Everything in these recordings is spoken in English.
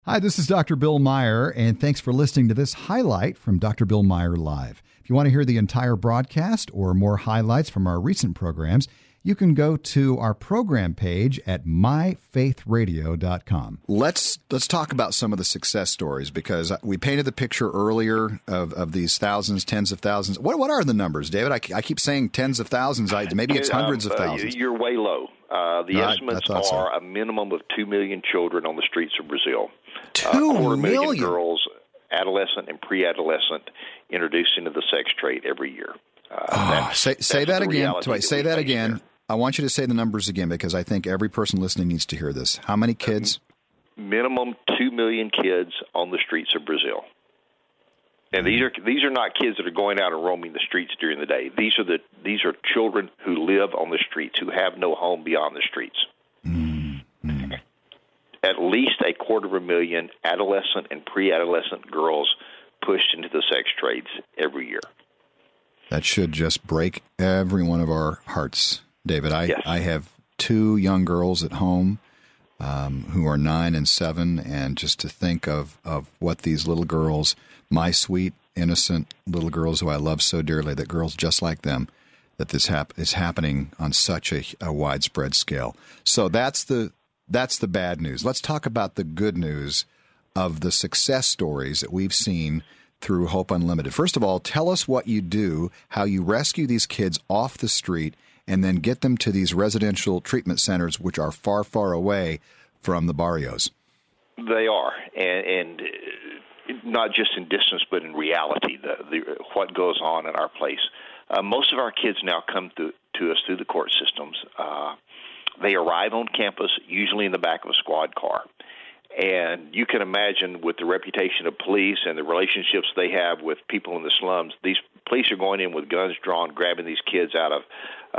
Hi, this is Dr. Bill Meyer, and thanks for listening to this highlight from Dr. Bill Meyer Live. If you want to hear the entire broadcast or more highlights from our recent programs, you can go to our program page at myfaithradio.com. Let's talk about some of the success stories, because we painted the picture earlier of these thousands, tens of thousands. What are the numbers, David? I keep saying tens of thousands. Maybe it's hundreds of thousands. You're way low. The estimates are a minimum of 2 million children on the streets of Brazil. 2 million girls, adolescent and pre-adolescent, introduced into the sex trade every year. Say that again. Say that again. I want you to say the numbers again, because I think every person listening needs to hear this. How many kids? Minimum 2 million kids on the streets of Brazil. And these are not kids that are going out and roaming the streets during the day. These are children who live on the streets, who have no home beyond the streets. Mm-hmm. At least 250,000 adolescent and pre-adolescent girls pushed into the sex trades every year. That should just break every one of our hearts, David. I have 2 young girls at home who are 9 and 7, and just to think of what these little girls, my sweet, innocent little girls who I love so dearly, that girls just like them, that this is happening on such a widespread scale. So that's the bad news. Let's talk about the good news of the success stories that we've seen through Hope Unlimited. First of all, tell us what you do, how you rescue these kids off the street and then get them to these residential treatment centers, which are far, far away from the barrios. They are, and not just in distance, but in reality, what goes on in our place. Most of our kids now come to us through the court systems. They arrive on campus, usually in the back of a squad car. And you can imagine, with the reputation of police and the relationships they have with people in the slums, these police are going in with guns drawn, grabbing these kids out of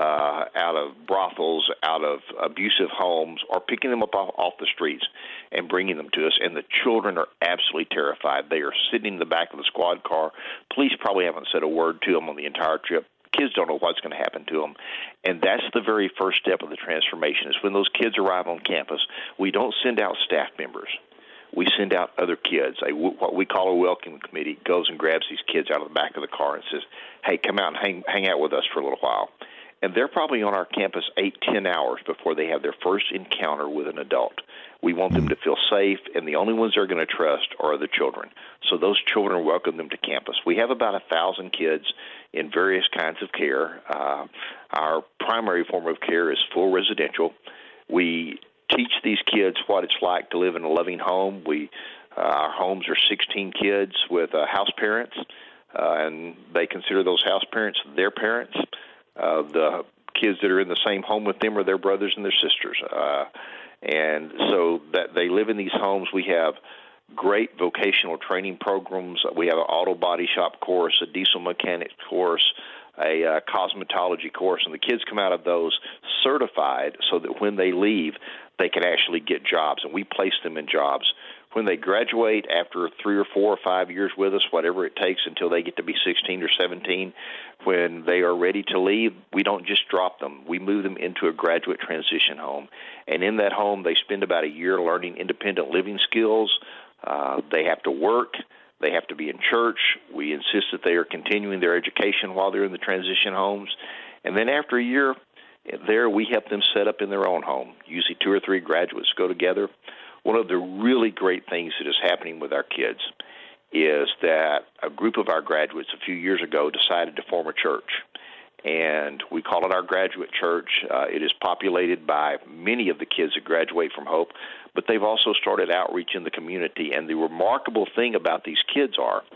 brothels, out of abusive homes, or picking them up off the streets and bringing them to us. And the children are absolutely terrified. They are sitting in the back of the squad car. Police probably haven't said a word to them on the entire trip. Kids don't know what's going to happen to them. And that's the very first step of the transformation, is when those kids arrive on campus, we don't send out staff members. We send out other kids. What we call a welcome committee goes and grabs these kids out of the back of the car and says, hey, come out and hang out with us for a little while. And they're probably on our campus 8-10 hours before they have their first encounter with an adult. We want them to feel safe, and the only ones they're going to trust are the children. So those children welcome them to campus. We have about 1,000 kids in various kinds of care. Our primary form of care is full residential. We teach these kids what it's like to live in a loving home. Our homes are 16 kids with house parents, and they consider those house parents their parents. The kids that are in the same home with them are their brothers and their sisters. And so that they live in these homes. We have great vocational training programs. We have an auto body shop course, a diesel mechanics course, a cosmetology course, and the kids come out of those certified so that when they leave, they can actually get jobs, and we place them in jobs. When they graduate after 3 or 4 or 5 years with us, whatever it takes until they get to be 16 or 17, when they are ready to leave, we don't just drop them. We move them into a graduate transition home. And in that home, they spend about a year learning independent living skills. They have to work. They have to be in church. We insist that they are continuing their education while they're in the transition homes. And then after a year there, we help them set up in their own home. Usually 2 or 3 graduates go together. One of the really great things that is happening with our kids is that a group of our graduates a few years ago decided to form a church, and we call it our graduate church. It is populated by many of the kids that graduate from Hope, but they've also started outreach in the community. And the remarkable thing about these kids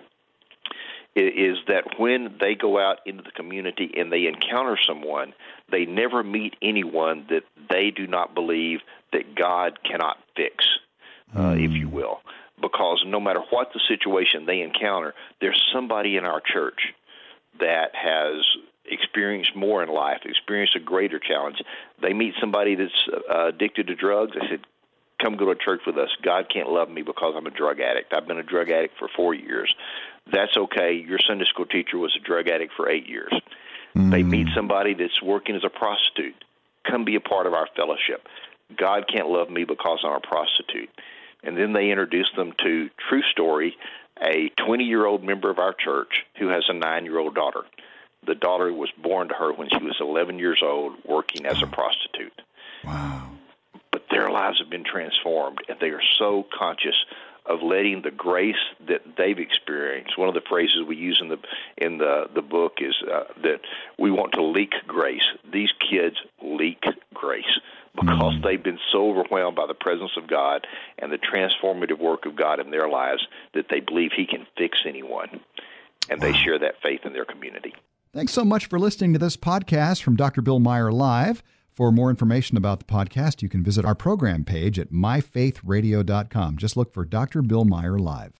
is that when they go out into the community and they encounter someone, they never meet anyone that they do not believe that God cannot fix, if you will. Because no matter what the situation they encounter, there's somebody in our church that has experienced more in life, experienced a greater challenge. They meet somebody that's addicted to drugs. They said, come go to church with us. God can't love me because I'm a drug addict. I've been a drug addict for 4 years. That's okay. Your Sunday school teacher was a drug addict for 8 years. They meet somebody that's working as a prostitute. Come be a part of our fellowship. God can't love me because I'm a prostitute. And then they introduced them to True Story, a 20-year-old member of our church who has a 9-year-old daughter. The daughter was born to her when she was 11 years old, working as a prostitute. Wow. But their lives have been transformed, and they are so conscious of letting the grace that they've experienced. One of the phrases we use in the book is that we want to leak grace. These kids leak grace because they've been so overwhelmed by the presence of God and the transformative work of God in their lives that they believe He can fix anyone, and they share that faith in their community. Thanks so much for listening to this podcast from Dr. Bill Meyer Live. For more information about the podcast, you can visit our program page at myfaithradio.com. Just look for Dr. Bill Meyer Live.